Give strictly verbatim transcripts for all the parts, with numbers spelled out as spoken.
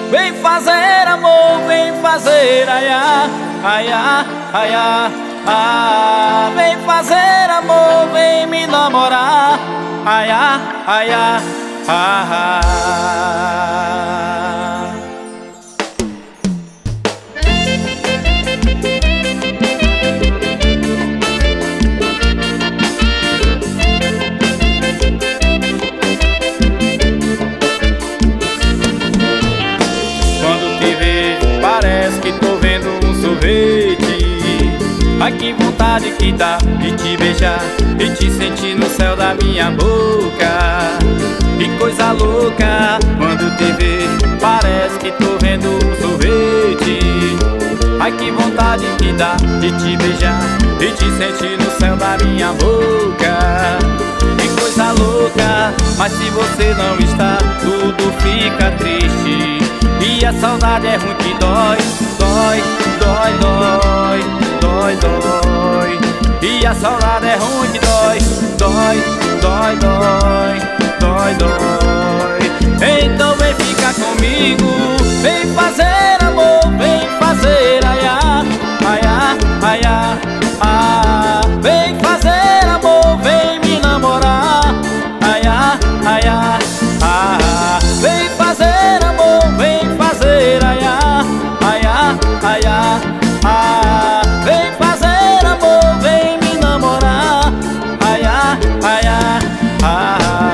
Vem fazer amor, vem fazer aiá, aiá, aiá, ah. Vem fazer amor, vem me namorar, aiá, aiá, ah, ah. Parece que tô vendo um sorvete. Ai, que vontade que dá de te beijar e te sentir no céu da minha boca. Que coisa louca quando te ver. Parece que tô vendo um sorvete. Ai, que vontade que dá de te beijar e te sentir no céu da minha boca. Que coisa louca, mas se você não está, tudo fica triste. E a saudade é ruim que dói, dói, dói, dói, dói, dói. E a saudade é ruim que dói, dói, dói, dói, dói, dói. Então vem ficar comigo, vem fazer amor, vem fazer aiá, aiá, aiá, ah. Vem fazer amor, vem me namorar, aiá, aiá, ah. Vem fazer amor, vem fazer aiá, aiá, aiá, ah. Vem fazer amor, vem me namorar, aiá, aiá, ah.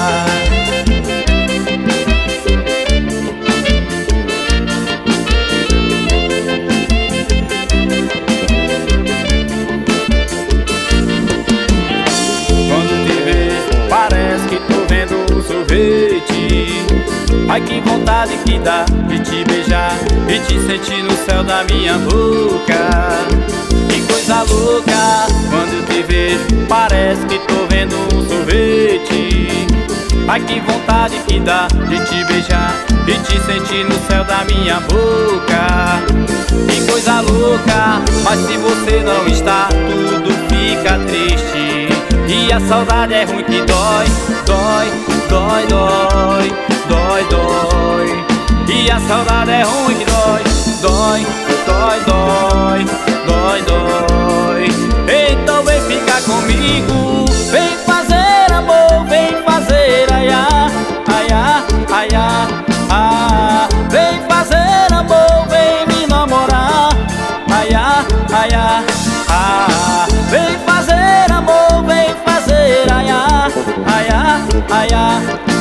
Quando te ver, parece que tô vendo um sorvete. Ai, que vontade que dá de te beijar e te sentir no céu da minha boca. Que coisa louca quando te vejo, parece que tô vendo um sorvete. Ai, que vontade que dá de te beijar e te sentir no céu da minha boca. Que coisa louca, mas se você não está, tudo fica triste. E a saudade é ruim que dói, dói, dói, dói, dói, dói. E a saudade é ruim que dói, dói, dói, dói, dói, dói. Então vem ficar comigo, vem fazer amor, vem fazer aiá, aiá, aiá, ah. Vem fazer amor, vem me namorar, aiá, aiá, ah. Vem fazer amor, vem fazer aiá, aiá, aiá.